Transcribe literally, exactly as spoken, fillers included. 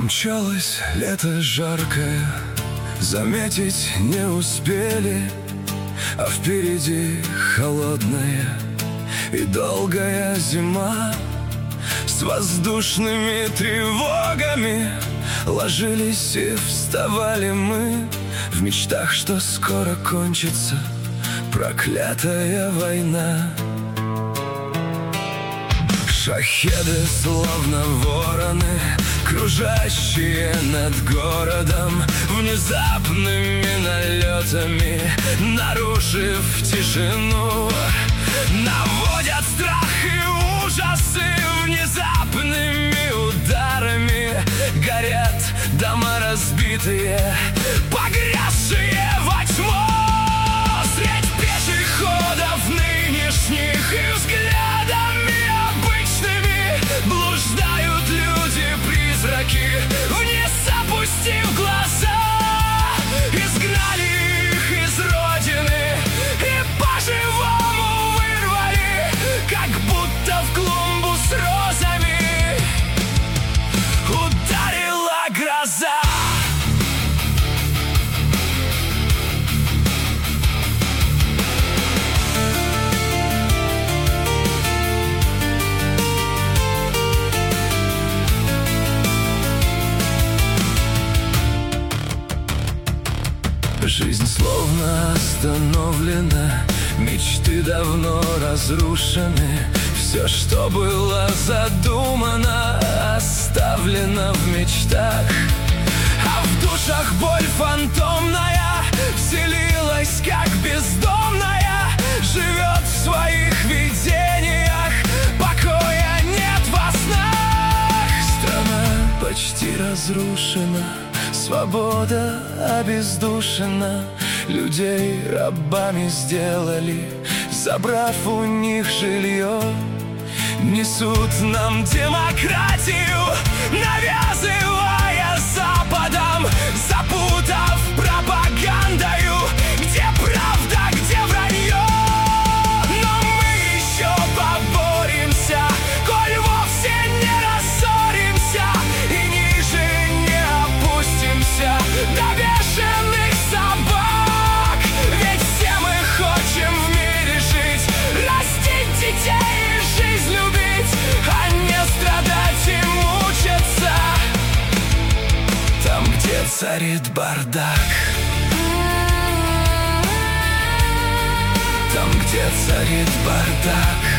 Умчалось лето жаркое, заметить не успели, а впереди холодная и долгая зима. С воздушными тревогами ложились и вставали мы в мечтах, что скоро кончится проклятая война. Шахеды, словно вороны, кружащие над городом, внезапными налетами, нарушив тишину, наводят страх и ужасы внезапными ударами. Горят дома разбитые, погрязшие во тьму. Средь пешеходов нынешних и взглядами обычными блуждают люди-призраки, вниз опустив глаза. Изгнали их из родины и по-живому вырвали, как будто в клумбу с розами ударила гроза. Жизнь словно остановлена, мечты давно разрушены. Все, что было задумано, оставлено в мечтах. А в душах боль фантомная вселилась, как бездомная, живет в своих видениях, покоя нет во снах. Страна почти разрушена, свобода обездушена, людей рабами сделали, забрав у них жилье. Несут нам демократию, навязывая Западом, запутав пропагандою, где правда, где вранье. Но мы еще поборемся, коль вовсе не рассоримся и ниже не опустимся до бешеных собак. Ведь все мы хотим в мире жить, растить детей и жизнь любить, а не страдать и мучиться там, где царит бардак. Там, где царит бардак.